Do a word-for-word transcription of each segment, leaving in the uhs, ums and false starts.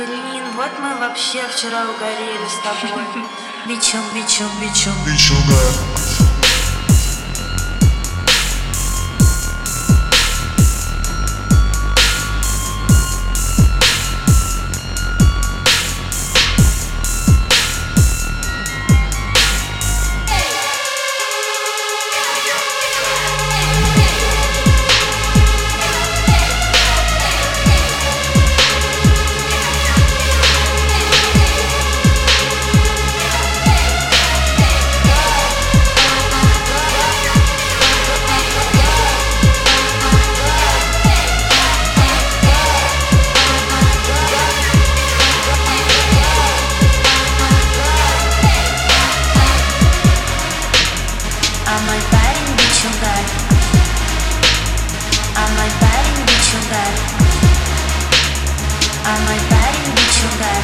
Блин, вот мы вообще вчера угорели с тобой. Бичом, бичом, бичом. Бичом, да. А мой парень бичугар. А мой парень бичугар. А мой парень бичугар.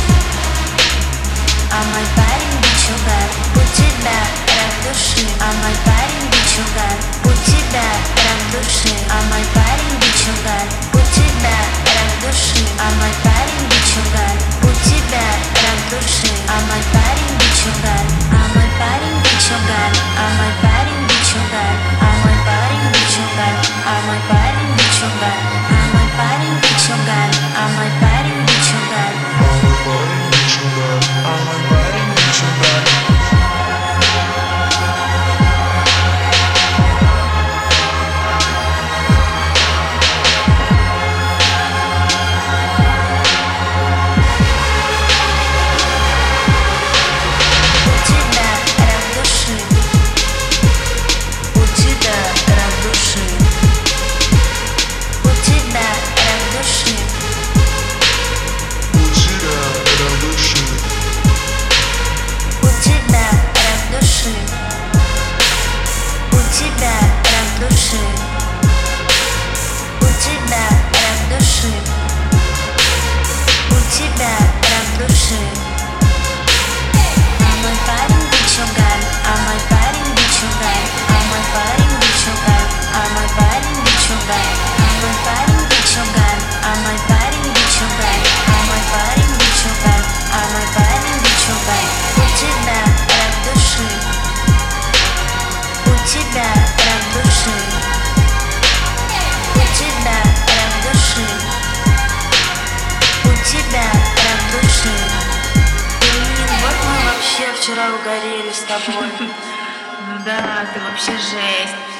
А мой парень бичугар. У тебя рак души. А мой парень бичугар. У тебя рак души. А мой парень бичугар. У тебя рак души. А мой парень бичугар. У тебя рак души. А мой парень бичугар. А мой парень бичугар. А мой парень бичугар. А мой парень бичугар. А мой парень бичугар. А мой парень бичугар. А мой парень бичугар. А мой парень бичугар. Вчера угорели с тобой. Ну да, ты вообще жесть.